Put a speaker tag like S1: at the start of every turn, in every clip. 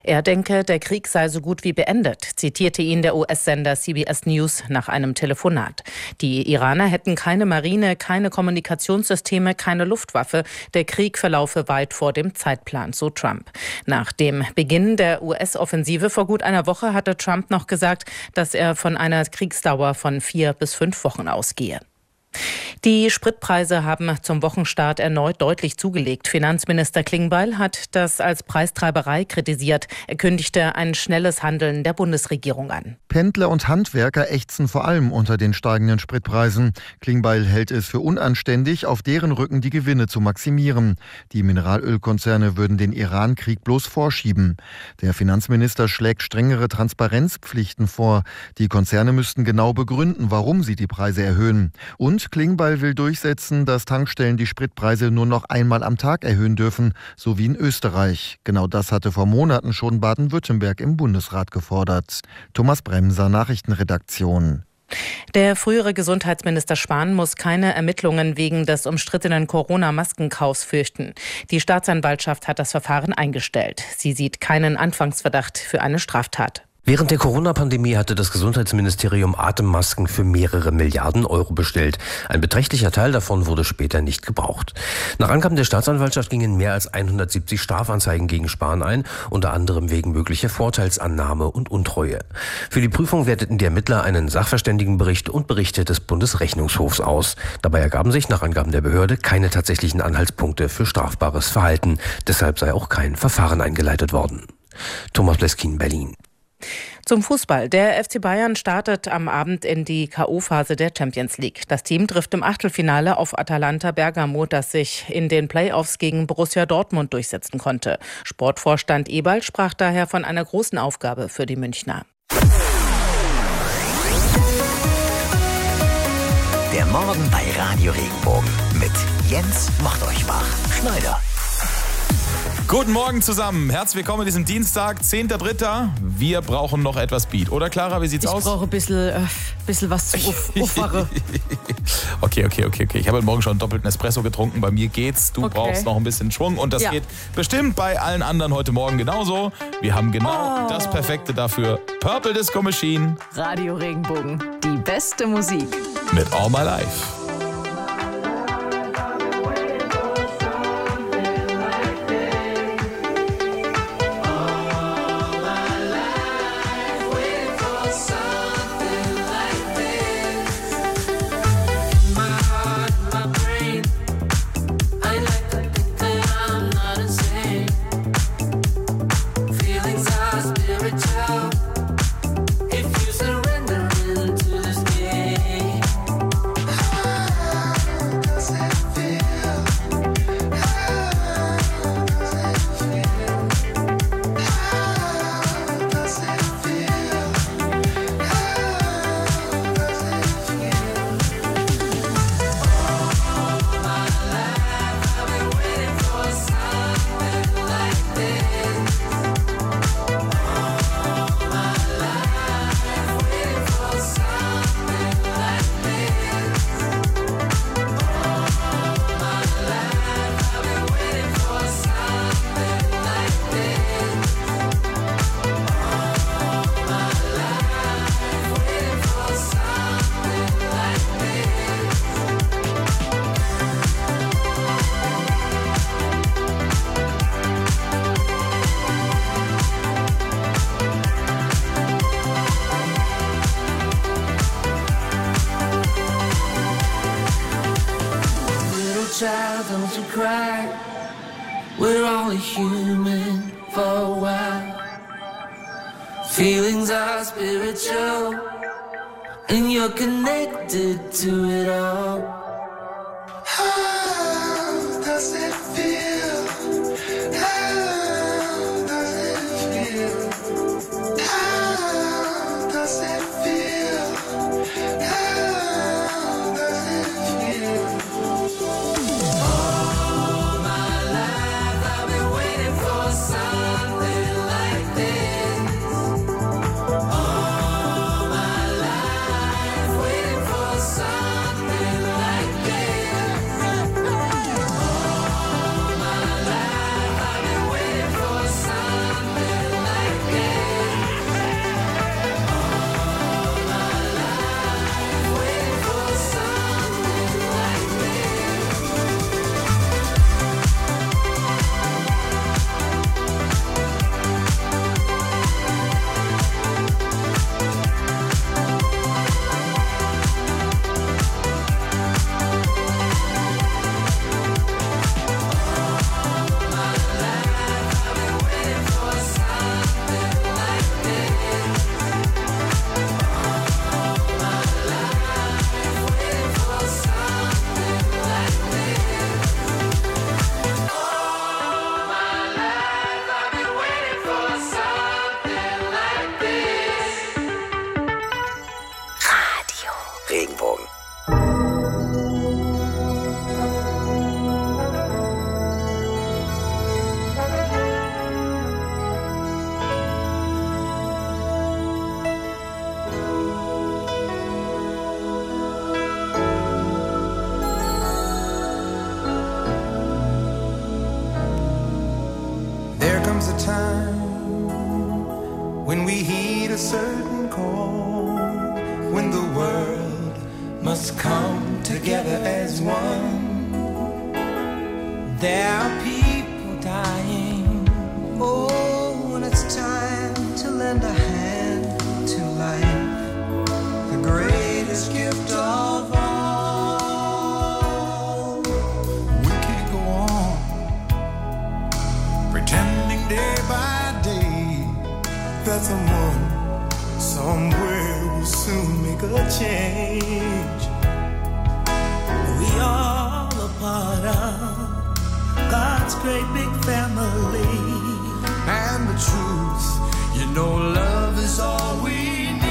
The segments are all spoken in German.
S1: Er denke, der Krieg sei so gut wie beendet, zitierte ihn der US-Sender CBS News nach einem Telefonat. Die Iraner hätten keine Marine, keine Kommunikationssysteme, keine Luftwaffe. Der Krieg verlaufe weit vor dem Zeitplan, so Trump. Nach dem Beginn der US-Offensive vor gut einer Woche hatte Trump noch gesagt, dass er von einer Kriegsdauer von 4 bis 5 Wochen ausgehe. Die Spritpreise haben zum Wochenstart erneut deutlich zugelegt. Finanzminister Klingbeil hat das als Preistreiberei kritisiert. Er kündigte ein schnelles Handeln der Bundesregierung an.
S2: Pendler und Handwerker ächzen vor allem unter den steigenden Spritpreisen. Klingbeil hält es für unanständig, auf deren Rücken die Gewinne zu maximieren. Die Mineralölkonzerne würden den Iran-Krieg bloß vorschieben. Der Finanzminister schlägt strengere Transparenzpflichten vor. Die Konzerne müssten genau begründen, warum sie die Preise erhöhen. Und Klingbeil will durchsetzen, dass Tankstellen die Spritpreise nur noch einmal am Tag erhöhen dürfen, so wie in Österreich. Genau das hatte vor Monaten schon Baden-Württemberg im Bundesrat gefordert. Thomas Bremser, Nachrichtenredaktion.
S1: Der frühere Gesundheitsminister Spahn muss keine Ermittlungen wegen des umstrittenen Corona-Maskenkaufs fürchten. Die Staatsanwaltschaft hat das Verfahren eingestellt. Sie sieht keinen Anfangsverdacht für eine Straftat.
S3: Während der Corona-Pandemie hatte das Gesundheitsministerium Atemmasken für mehrere Milliarden Euro bestellt. Ein beträchtlicher Teil davon wurde später nicht gebraucht. Nach Angaben der Staatsanwaltschaft gingen mehr als 170 Strafanzeigen gegen Spahn ein, unter anderem wegen möglicher Vorteilsannahme und Untreue. Für die Prüfung werteten die Ermittler einen Sachverständigenbericht und Berichte des Bundesrechnungshofs aus. Dabei ergaben sich nach Angaben der Behörde keine tatsächlichen Anhaltspunkte für strafbares Verhalten. Deshalb sei auch kein Verfahren eingeleitet worden. Thomas Bleskin, Berlin.
S1: Zum Fußball. Der FC Bayern startet am Abend in die K.O.-Phase der Champions League. Das Team trifft im Achtelfinale auf Atalanta Bergamo, das sich in den Playoffs gegen Borussia Dortmund durchsetzen konnte. Sportvorstand Eberl sprach daher von einer großen Aufgabe für die Münchner.
S4: Der Morgen bei Radio Regenbogen mit Jens Schneider.
S5: Guten Morgen zusammen. Herzlich willkommen an diesem Dienstag, 10.3. Wir brauchen noch etwas Beat. Oder Clara, wie sieht's aus?
S1: Ich brauche ein bisschen was zum Aufwachen.
S5: Okay. Ich habe heute Morgen schon einen doppelten Espresso getrunken. Bei mir geht's. Du brauchst noch ein bisschen Schwung. Und das geht bestimmt bei allen anderen heute Morgen genauso. Wir haben genau das Perfekte dafür. Purple Disco Machine.
S6: Radio Regenbogen. Die beste Musik.
S5: Mit All My Life.
S7: Child, don't you cry. We're only human for a while. Feelings are spiritual, and you're connected to it all. How does it feel? How does it feel? How does it feel? How does it feel?
S5: All my life waiting for something like
S7: a time when we heed a certain call, when the world must come together as one. There are people dying. Oh, when it's time to lend a hand to life, the greatest gift of all. We can't go on pretending day by day that someone somewhere will soon make a change. We all a part of God's great big family. And the truth, you know, love is all we need.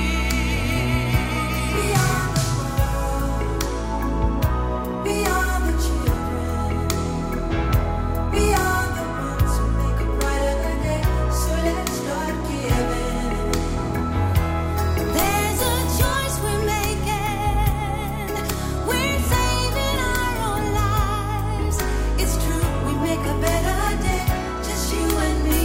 S7: We are the world. We are the children. We are the ones who make a brighter day. So let's start giving.
S8: There's a choice we're making. We're saving our own lives. It's true, we make a better day. Just you and me.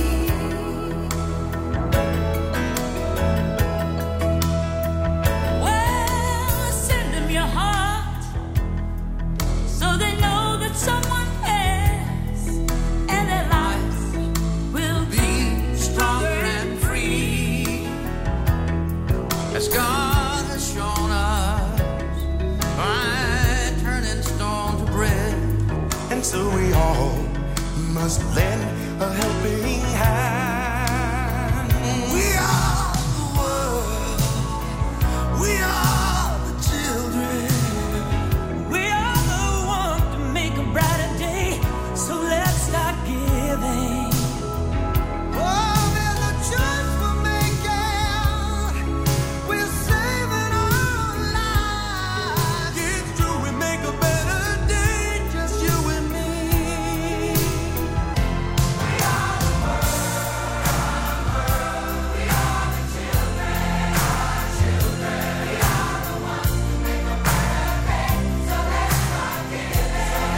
S8: Well, send them your heart so they know that someone cares, and their lives will be
S7: Stronger and free, as God has shown us by turning stone to bread. And so we all must lend a helping hand. We are the world. We are the children. We are the ones to make a brighter day. So let's start giving. Oh, there's a choice we're making. We're saving our lives. It's true, we make a better day, just you and me. We are the world. We are the children. Our children. We are the ones who make a better day. So let's start giving.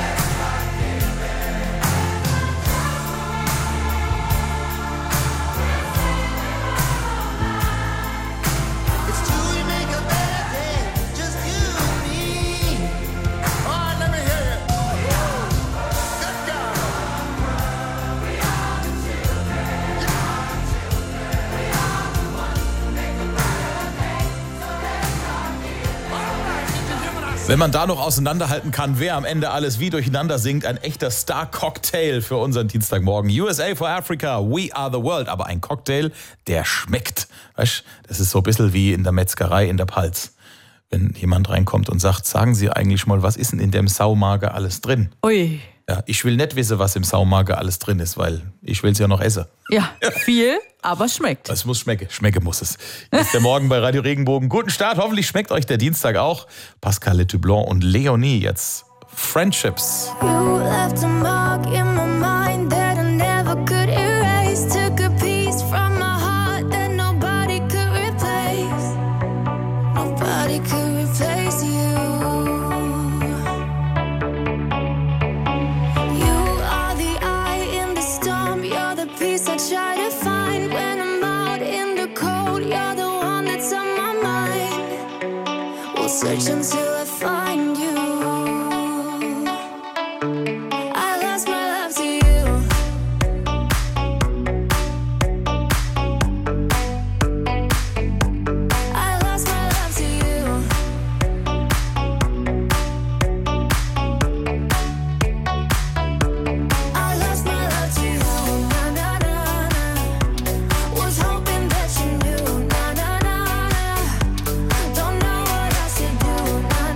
S7: It's true, we make a better day, just you and me. All right, let me hear you. Good God. We are the children. We are the children. We are the ones who make a better day. So let's start giving. All right, did you hear what I said?
S5: Wenn man da noch auseinanderhalten kann, wer am Ende alles wie durcheinander singt, ein echter Star-Cocktail für unseren Dienstagmorgen. USA for Africa, We Are the World. Aber ein Cocktail, der schmeckt. Weißt, das ist so ein bisschen wie in der Metzgerei in der Palz. Wenn jemand reinkommt und sagt, sagen Sie eigentlich mal, was ist denn in dem Saumager alles drin?
S6: Ui.
S5: Ja, ich will nicht wissen, was im Saumager alles drin ist, weil ich will es ja noch essen.
S6: Ja, viel, aber schmeckt.
S5: Es muss schmecken. Schmecken muss es. Jetzt der Morgen bei Radio Regenbogen. Guten Start. Hoffentlich schmeckt euch der Dienstag auch. Pascal Letoublon und Leonie jetzt. Friendships.
S8: You left a mark in my mind that I never could erase. Took a piece from my heart that nobody could replace. Nobody could replace you. You are the eye in the storm. You're the peace I try to find when I'm out in the cold. You're the one that's on my mind. We'll search until I find you. I lost my love to you. I lost my love to you. I lost my love to you. Na na na na. Was hoping that you knew. Na na na na. Don't know what else to do. Na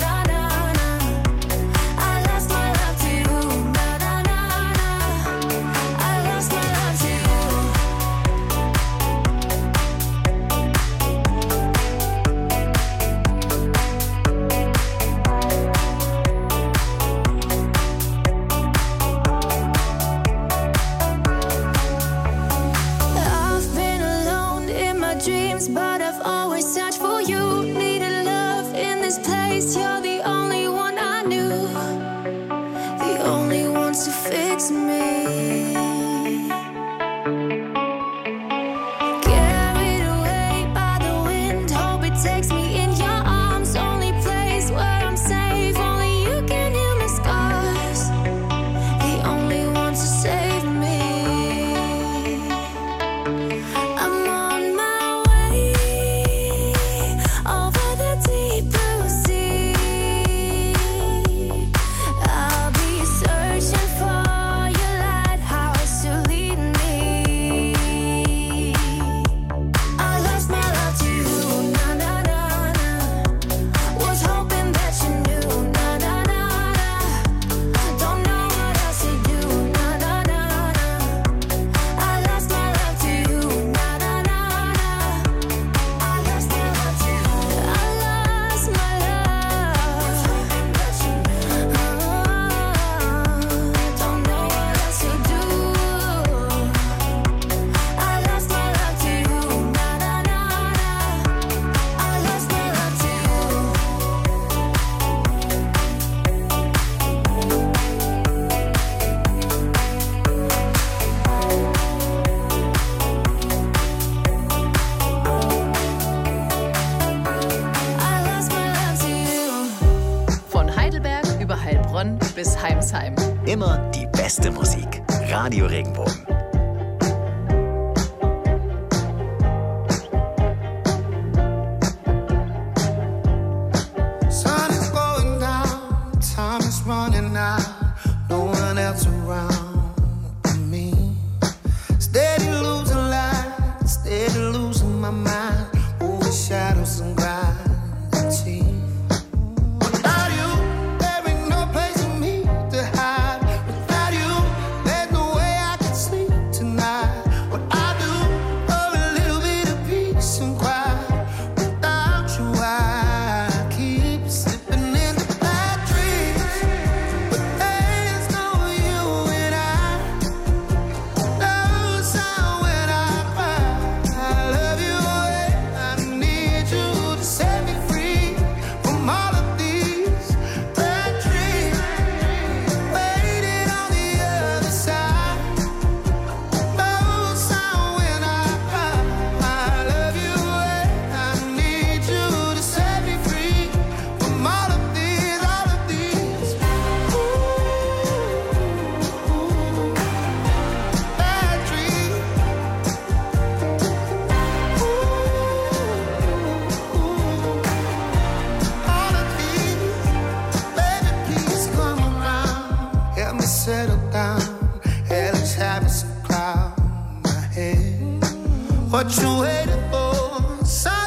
S6: Heimsheim.
S4: Immer die beste Musik. Radio Regenbogen.
S9: Sun is going down, time is running out, no one else around but me. Steady losing light, steady losing my mind, over shadows and gravity. Without you, there ain't no place for me to hide. Without you, there's no way I can sleep tonight. What I do for a little bit of peace and quiet. Without you, I keep slipping into bad dreams. But there's no you and I. No sound when I cry. I love you and I need you to set me free from all of these bad dreams. Waiting on the other side. No sound when I cry. I love you and I need you to set me free from all of these bad dreams. All of these, baby, please come around. Help me settle down. Hellish habits cloud my head. What you waiting for?